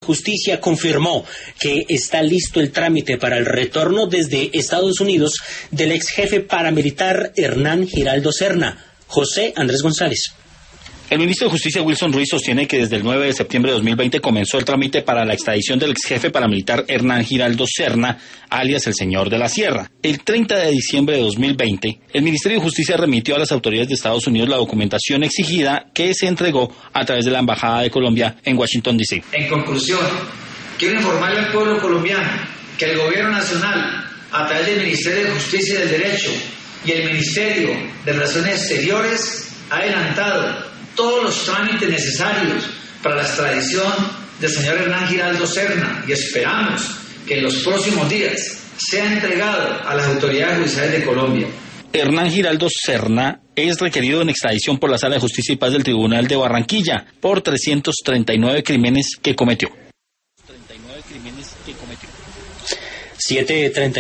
Justicia confirmó que está listo el trámite para el retorno desde Estados Unidos del ex jefe paramilitar Hernán Giraldo Serna. José Andrés González. El ministro de Justicia, Wilson Ruiz, sostiene que desde el 9 de septiembre de 2020 comenzó el trámite para la extradición del ex jefe paramilitar Hernán Giraldo Serna, alias el Señor de la Sierra. El 30 de diciembre de 2020, el Ministerio de Justicia remitió a las autoridades de Estados Unidos la documentación exigida que se entregó a través de la Embajada de Colombia en Washington, D.C. En conclusión, quiero informarle al pueblo colombiano que el Gobierno Nacional, a través del Ministerio de Justicia y del Derecho y el Ministerio de Relaciones Exteriores, ha adelantado todos los trámites necesarios para la extradición del señor Hernán Giraldo Serna y esperamos que en los próximos días sea entregado a las autoridades judiciales de Colombia. Hernán Giraldo Serna es requerido en extradición por la Sala de Justicia y Paz del Tribunal de Barranquilla por 339 crímenes que cometió. 7:30